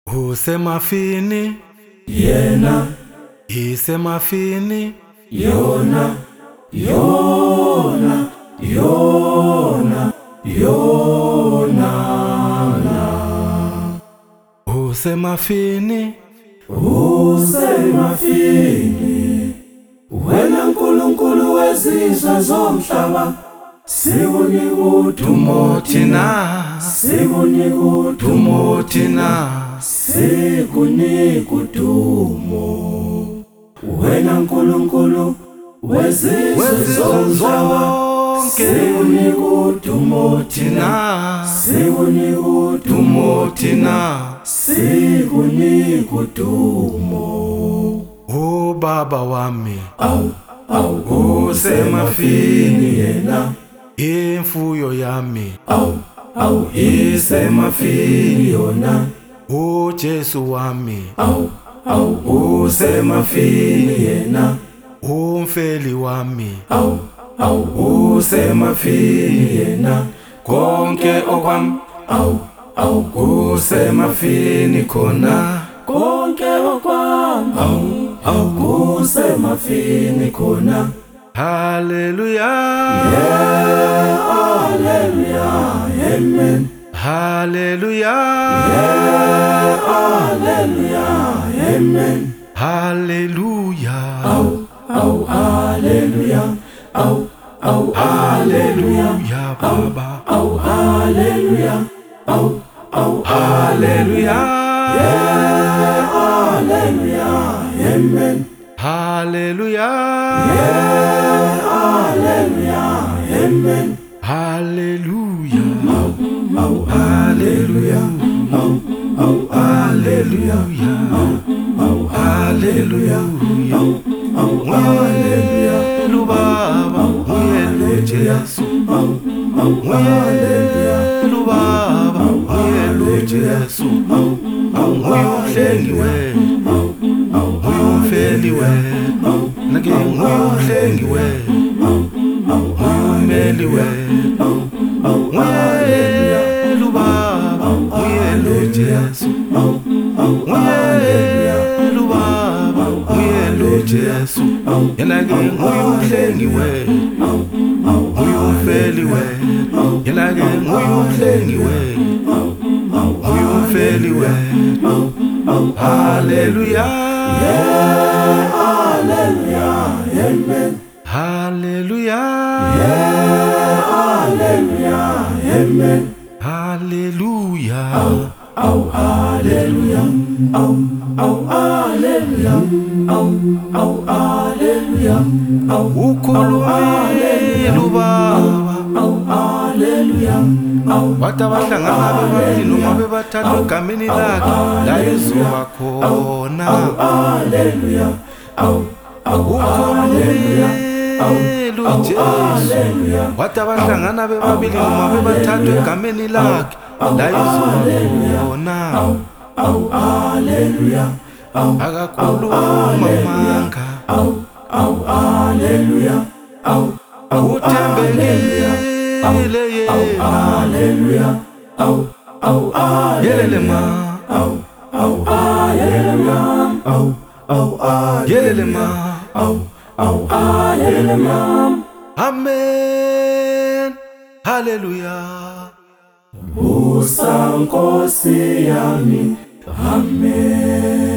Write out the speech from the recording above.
Usemafini yena, isemafini yona, yona, yona, yona. Usemafini Usemafini wena Nkulunkulu wezizwe zomhlaba, sikunika udumo thina, sikunika udumo thina, sikunika udumo. Wena Nkulunkulu wezizwe zomhlaba, sikunika udumo thina, sikunika udumo thina, sikunika udumo. O Baba wami, Usemafini yena, imfuyo yami, isemafini yona, o Jesu wami, usemafini yena, umfeli wami, usemafini yena, konke okwami, usemafini khona, konke okwami, usemafini khona. Hallelujah, Yeah, hallelujah, amen. hallelujah, Yeah, hallelujah, amen. hallelujah, Hallelujah, hallelujah, hallelujah, Baba, hallelujah, hallelujah, yeah, hallelujah, amen. hallelujah, Yeah, hallelujah, amen. hallelujah, Hallelujah, hallelujah, hallelujah, Nguyelu Baba, Nguyelu Jesu, Nguyelu Baba, Nguyelu Jesu, Nguyuhlengiwe, Nguyumfeliwe, Nake nguyuhlengiwe, Nguyumeliwe, Nguyelu Baba, Nguyelu Jesu, Nguyelu Baba, Nguyelu Jesu, Yenake nguyuhlengiwe, Nguyumfeliwe, Yenake nguyuhlengiwe, Nguyumfeliwe. Hallelujah, yeah, hallelujah, amen. hallelujah, Yeah, hallelujah, amen. hallelujah, Hallelujah, hallelujah, hallelujah, ukhulumile ubaba hallelujah, wathi abahlangana bebabili noma bebathathu egameni lakhe la izuba khona. hallelujah, Ukhulumile uJesu wathi abahlangana bebabili noma bebathathu egameni lakhe la izuba khona. hallelujah, Akakhuluma amanga, hallelujah, uthembekile yena, hallelujah, yelele ma, yelele ma, amen, hallelujah. Busa Nkosi yami, amen.